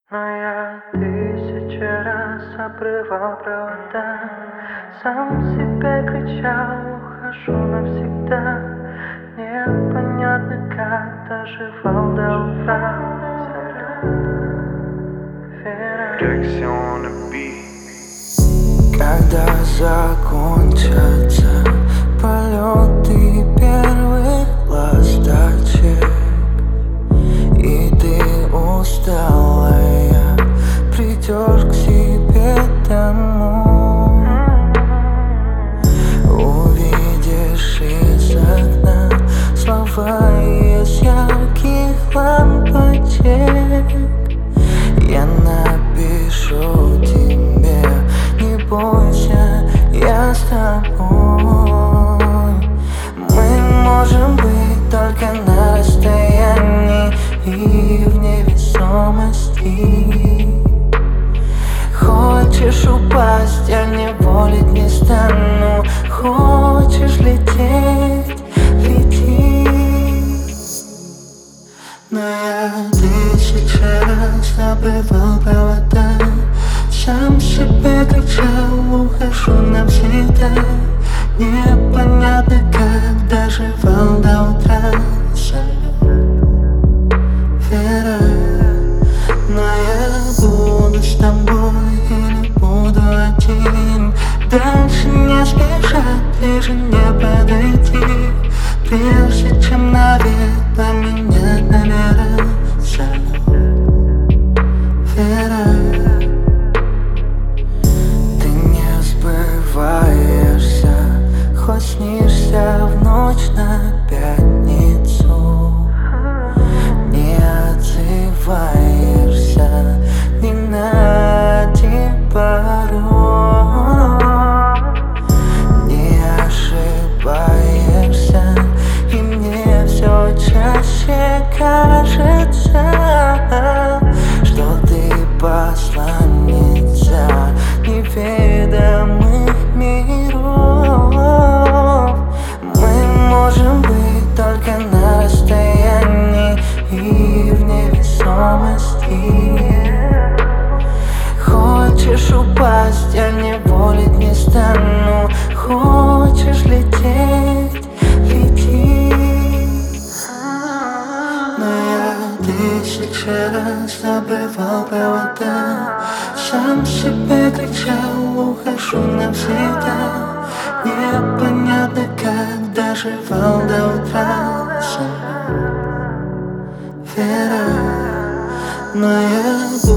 Но я тысячи раз обрывал провода, сам себе кричал: ухожу навсегда. Непонятно как доживал до утра. Когда закончатся полеты первых ласточек, и ты усталая придешь к себе домой, увидишь из окна слова из ярких лампочек. Я напишу тебе: не бойся, я с тобой. Мы можем быть только на расстоянии и в невесомости. Хочешь упасть, я не волить не стану. Хочешь лететь, лети. Но я тысячи раз обрывал провода, сам себе кричал: ухожу навсегда. Непонятно как доживал до утра. Вера, но я буду с тобой и не буду один. Дальше не спешат, ближе не подойти, прежде чем навек поменять номера. Вера, ты не сбываешься, хоть снишься в ночь на пятницу. Не отзываешься ни на один пароль. Не ошибаешься, и мне все чаще кажется, что ты посланница неведомых миров. Мы можем быть только на расстоянии и в невесомости. Хочешь упасть, я не волить не стану. Хочешь лететь, лети. Но я тысячи раз обрывал провода, сам себе кричал: ухожу навсегда. Непонятно как доживал до утра. Вера, но я